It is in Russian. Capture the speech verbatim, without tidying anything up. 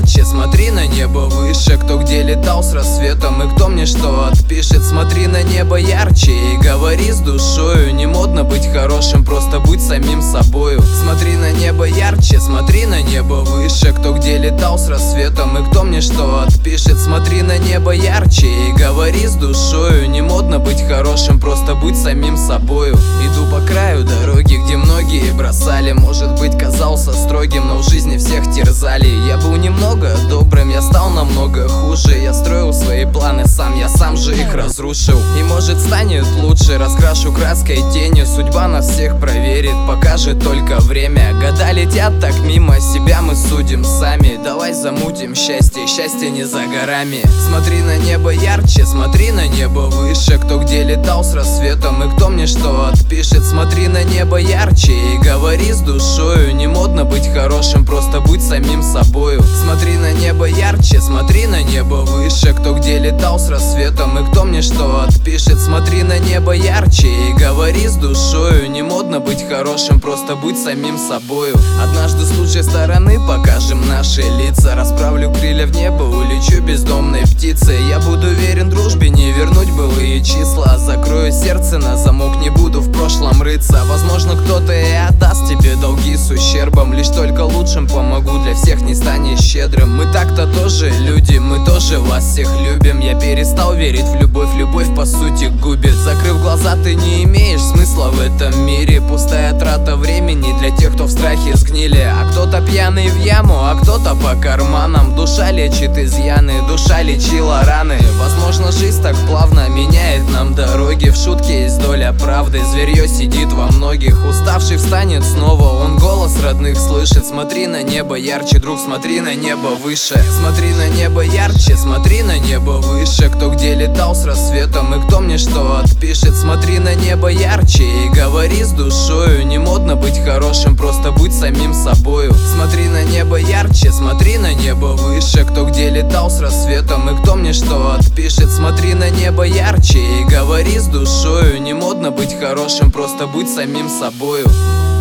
ярче, смотри на небо выше. Кто где летал с рассветом и кто мне что отпишет. Смотри на небо ярче и говори с душою. Не модно быть хорошим, просто будь самим собою. Смотри на небо ярче, смотри на небо выше. Кто где летал с рассветом и кто мне что отпишет. Смотри на небо ярче и говори с душою. Не модно быть хорошим, просто будь самим собою. Иду по краю дороги, где многие бросали. Может быть, казался строгим, но в жизни всех терзали. Я был немного добрым, я стал намного хуже. Я строил свои планы сам, я сам же их разрушил. И может станет лучше, раскрашу краской тенью. Судьба нас всех проверит, покажет только время. Года летят так мимо, себя мы судим сами. Давай замутим счастье, счастье не за горами. Смотри на небо ярче, смотри на небо выше. Кто где летал с рассветом и кто мне что отпишет. Смотри на небо ярче и говори с душою. Не модно быть хорошим, просто будь самим собою. Смотри на небо ярче, смотри на небо выше. Кто где летал с рассветом и кто мне что отпишет. Смотри на небо ярче и говори с душою. Не модно быть хорошим, просто будь самим собою. Однажды с лучшей стороны покажем наши лица. Расправлю крылья в небо, улечу бездомной птицей. Я буду верен дружбе, не вернуть былые числа. Закрою сердце на замок, не буду в прошлом рыться. Возможно, кто-то и отдаст тебе долги с ущербом. Лишь только лучшим помогу, для всех не станешь щедрым. Мы так-то тоже люди, мы тоже вас всех любим. Я перестал верить в любовь, любовь по сути губит. Закрыв глаза, ты не имеешь смысла в этом мире. Пустая трата времени для тех, кто в страхе сгнили. А кто-то пьяный в яму, а кто-то по карманам. Душа лечит изъяны, душа лечила раны. Возможно, жизнь так плавно меняет нам дороги. В шутке есть доля правды, зверье сидит во многих. Уставший встанет снова, он голос родных слышит. Смотри на небо ярче, друг, смотри на небо выше. Смотри на небо ярче, смотри на небо выше. Кто где летал с рассветом и кто мне что отпишет. Смотри на небо ярче и говори с душою. Не модно быть хорошим, просто будь самим собою. Смотри на небо ярче, смотри на небо выше. Кто где летал с рассветом и кто мне что отпишет. Смотри на небо ярче и говори с душою. Не модно быть хорошим, просто будь самим собою.